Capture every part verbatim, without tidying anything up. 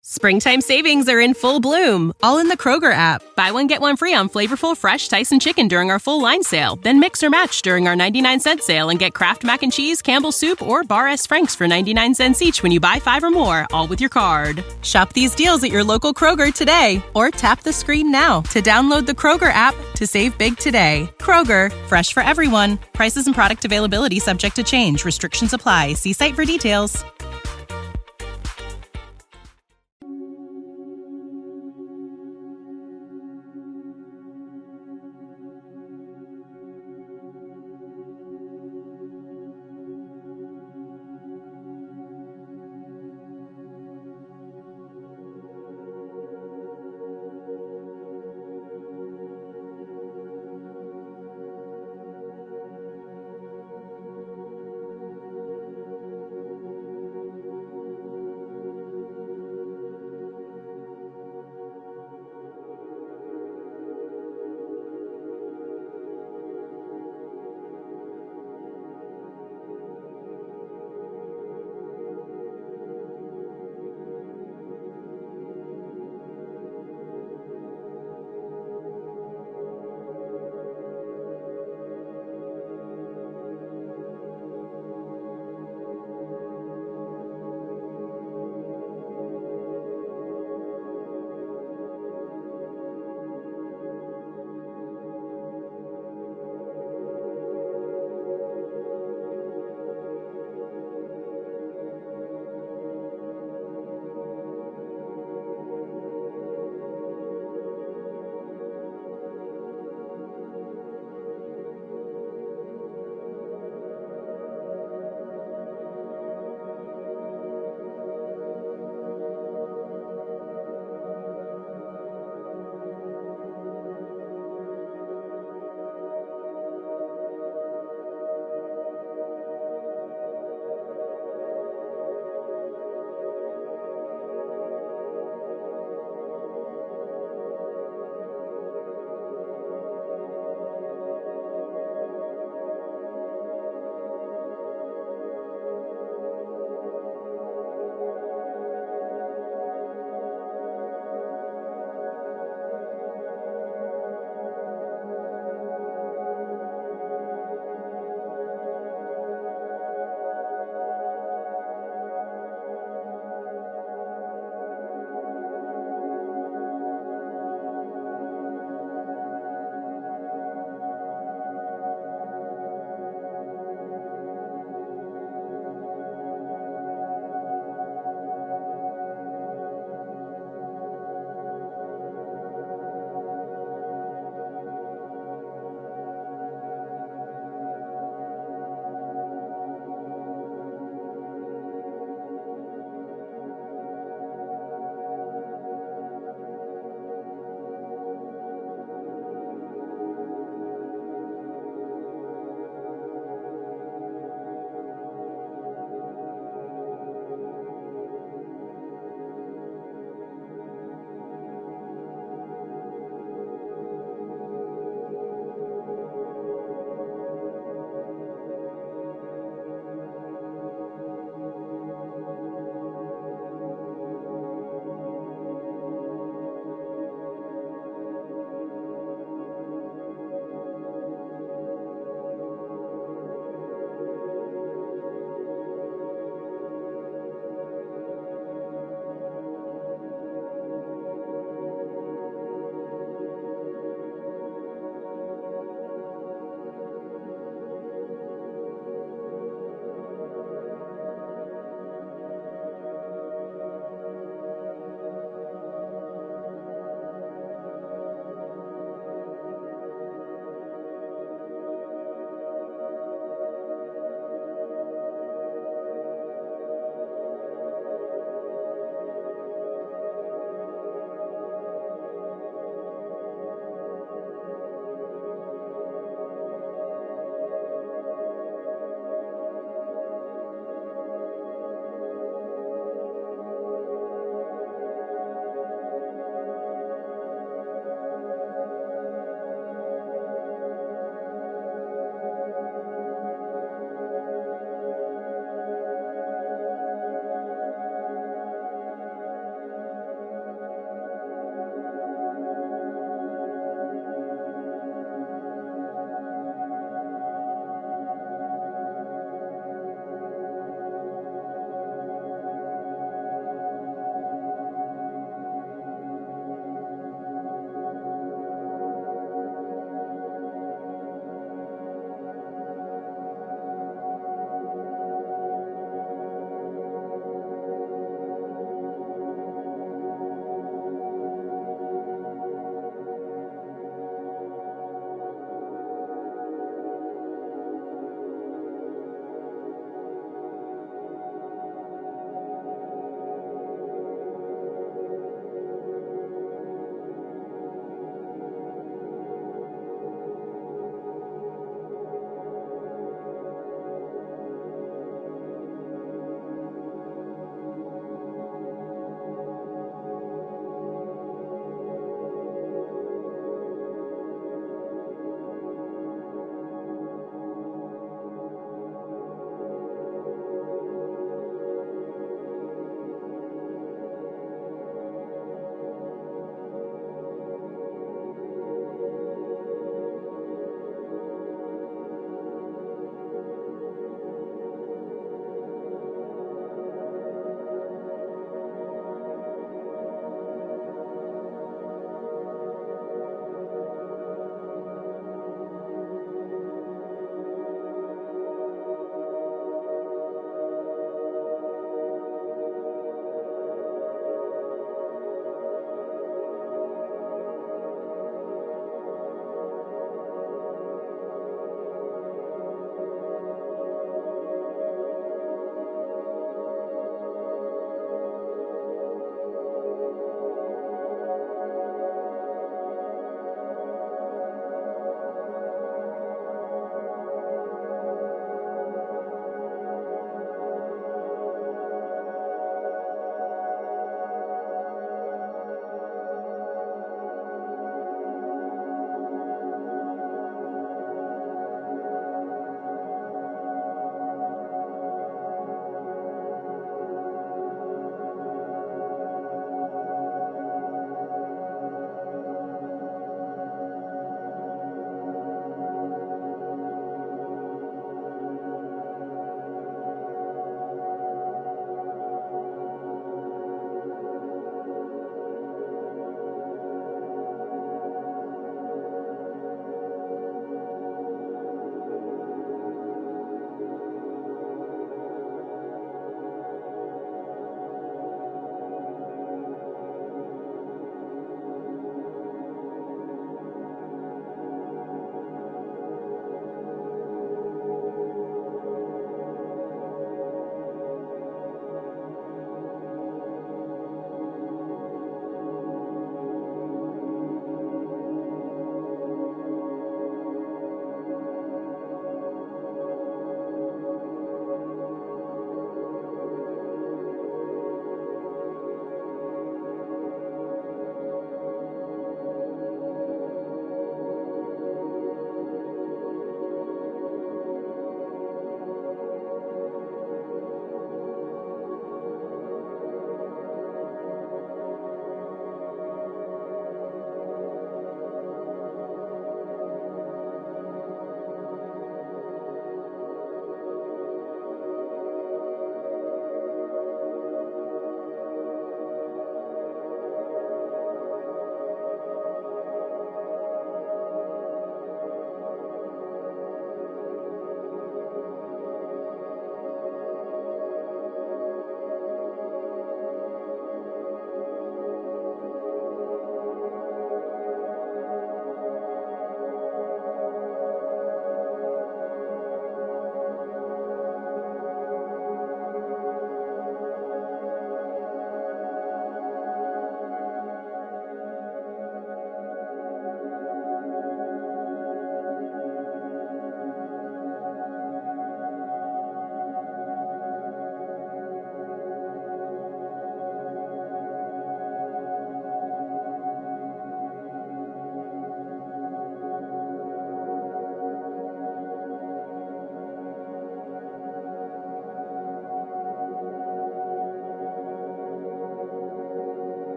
Springtime savings are in full bloom, all in the Kroger app. Buy one, get one free on flavorful, fresh Tyson chicken during our full line sale. Then mix or match during our ninety-nine cent sale and get Kraft Mac and Cheese, Campbell's Soup, or Bar S. Frank's for ninety-nine cents each when you buy five or more, all with your card. Shop these deals at your local Kroger today, or tap the screen now to download the Kroger app to save big today. Kroger, fresh for everyone. Prices and product availability subject to change. Restrictions apply. See site for details.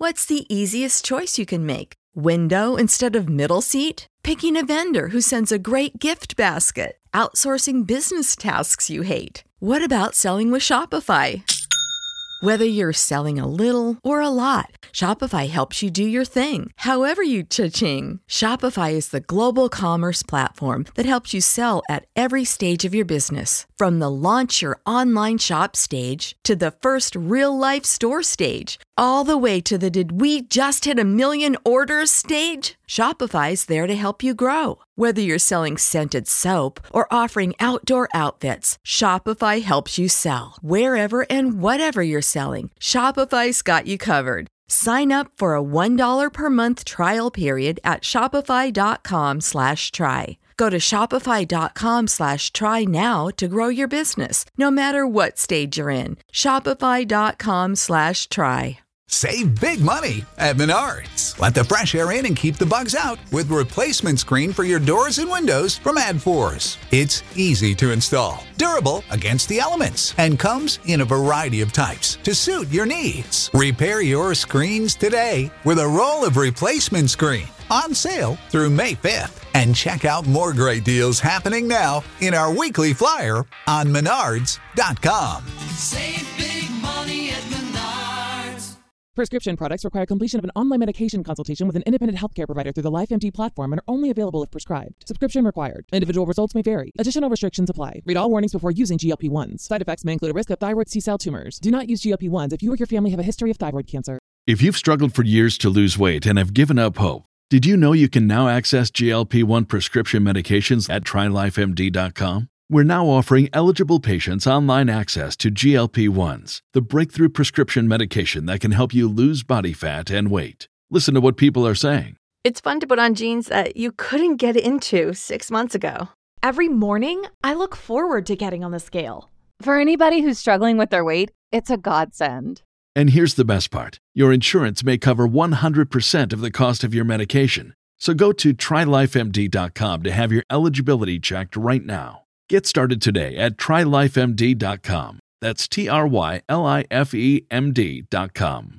What's the easiest choice you can make? Window instead of middle seat? Picking a vendor who sends a great gift basket? Outsourcing business tasks you hate? What about selling with Shopify? Whether you're selling a little or a lot, Shopify helps you do your thing, however you cha-ching. Shopify is the global commerce platform that helps you sell at every stage of your business. From the launch your online shop stage to the first real-life store stage, all the way to the did we just hit a million orders stage. Shopify's there to help you grow. Whether you're selling scented soap or offering outdoor outfits, Shopify helps you sell. Wherever and whatever you're selling, Shopify's got you covered. Sign up for a one dollar per month trial period at shopify.com slash try. Go to shopify.com slash try now to grow your business, no matter what stage you're in. Shopify.com slash try. Save big money at Menards. Let the fresh air in and keep the bugs out with replacement screen for your doors and windows from AdForce. It's easy to install, durable against the elements, and comes in a variety of types to suit your needs. Repair your screens today with a roll of replacement screen on sale through May fifth. And check out more great deals happening now in our weekly flyer on menards dot com. Save big money at Menards. Prescription products require completion of an online medication consultation with an independent healthcare provider through the LifeMD platform and are only available if prescribed. Subscription required. Individual results may vary. Additional restrictions apply. Read all warnings before using G L P ones. Side effects may include a risk of thyroid C-cell tumors. Do not use G L P ones if you or your family have a history of thyroid cancer. If you've struggled for years to lose weight and have given up hope, did you know you can now access G L P one prescription medications at try life M D dot com? We're now offering eligible patients online access to G L P ones, the breakthrough prescription medication that can help you lose body fat and weight. Listen to what people are saying. It's fun to put on jeans that you couldn't get into six months ago. Every morning, I look forward to getting on the scale. For anybody who's struggling with their weight, it's a godsend. And here's the best part. Your insurance may cover one hundred percent of the cost of your medication. So go to try life M D dot com to have your eligibility checked right now. Get started today at try life M D dot com. That's T R Y L I F E M D dot com.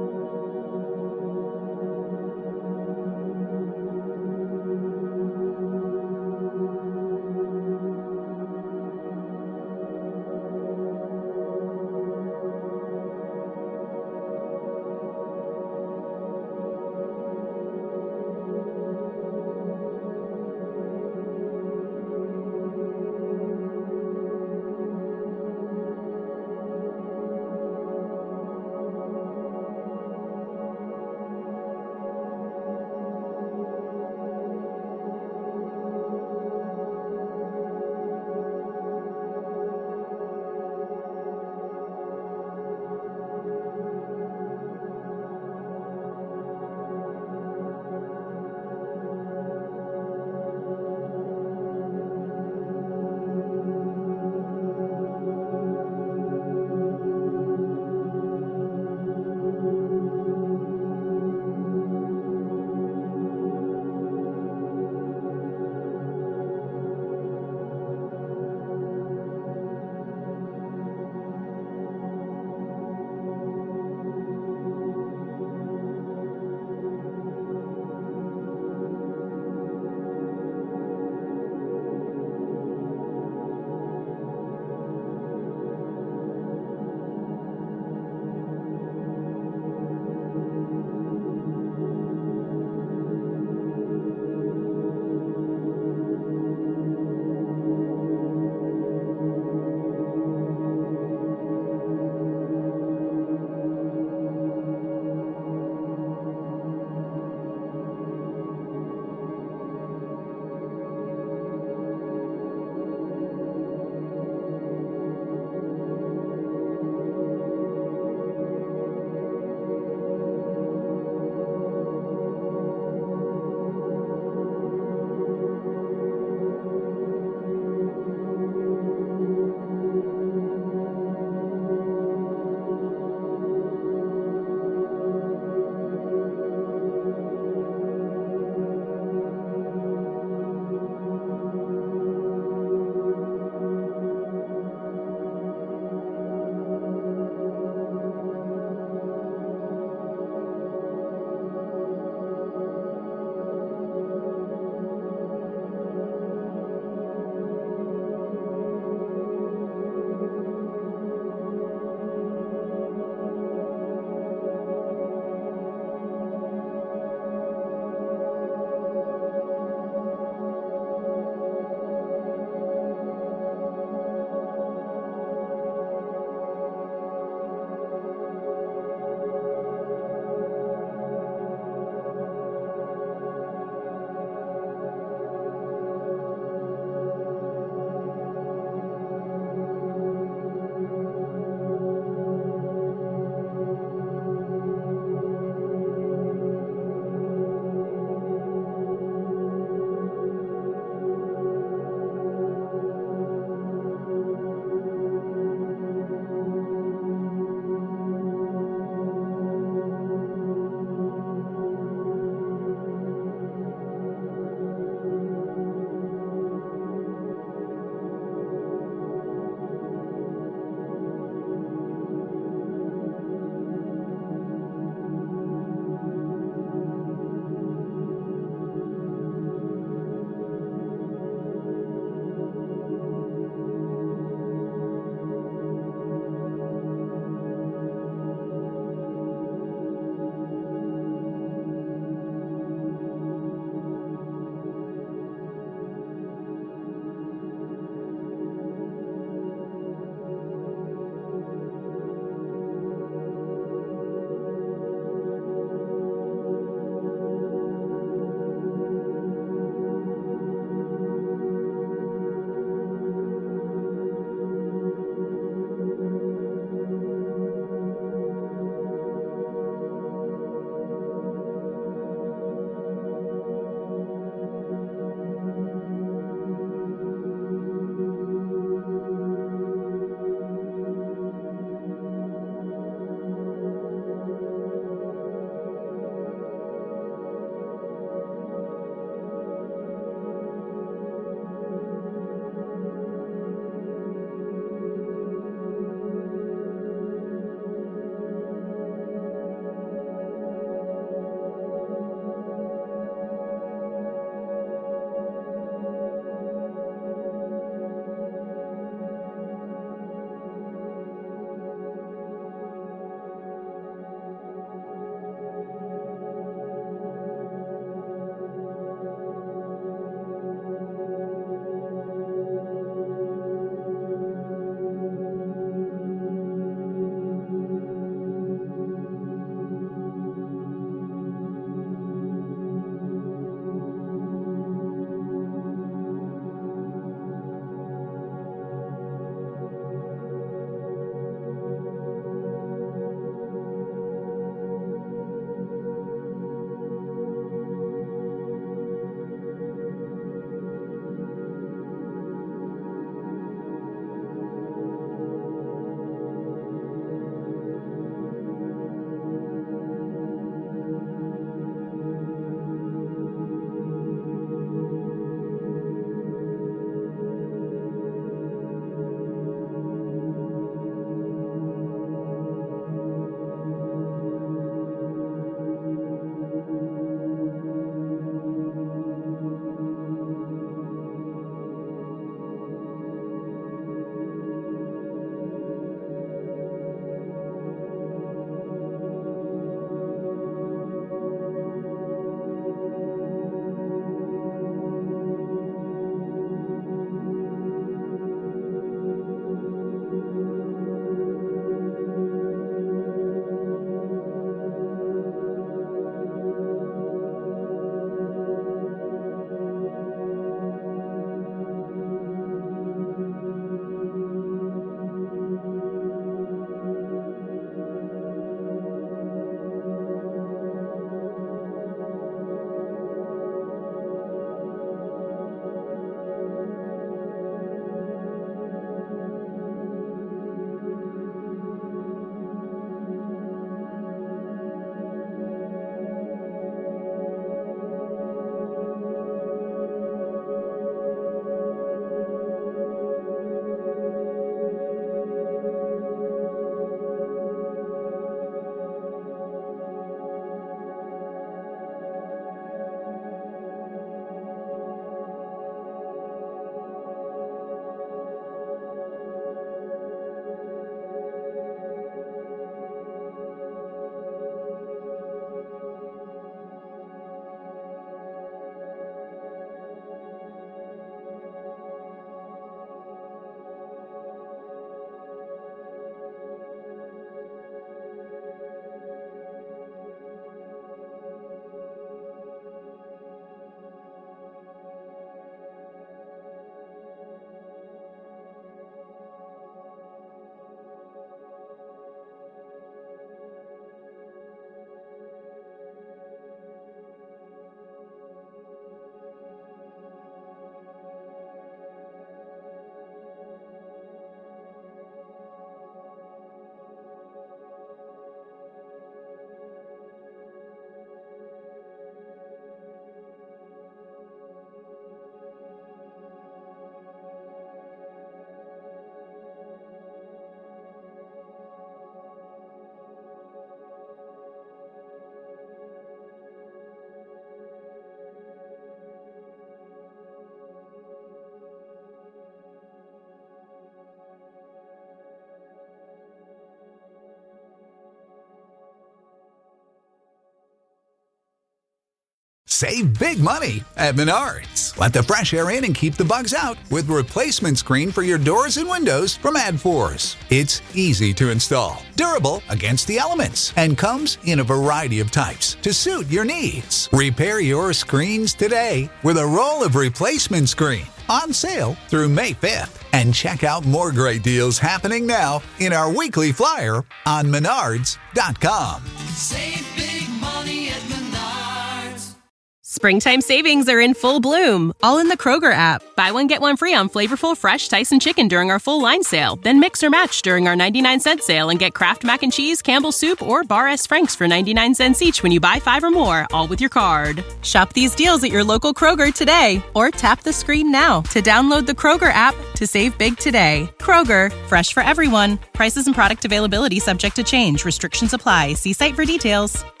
Save big money at Menards. Let the fresh air in and keep the bugs out with replacement screen for your doors and windows from AdForce. It's easy to install, durable against the elements, and comes in a variety of types to suit your needs. Repair your screens today with a roll of replacement screen on sale through May fifth. And check out more great deals happening now in our weekly flyer on menards dot com. Save big money at Menards. Springtime savings are in full bloom, all in the Kroger app. Buy one, get one free on flavorful fresh Tyson chicken during our full line sale. Then mix or match during our ninety-nine cent sale and get Kraft Mac and Cheese, Campbell's Soup, or Bar S. Frank's for ninety-nine cents each when you buy five or more, all with your card. Shop these deals at your local Kroger today, or tap the screen now to download the Kroger app to save big today. Kroger, fresh for everyone. Prices and product availability subject to change. Restrictions apply. See site for details.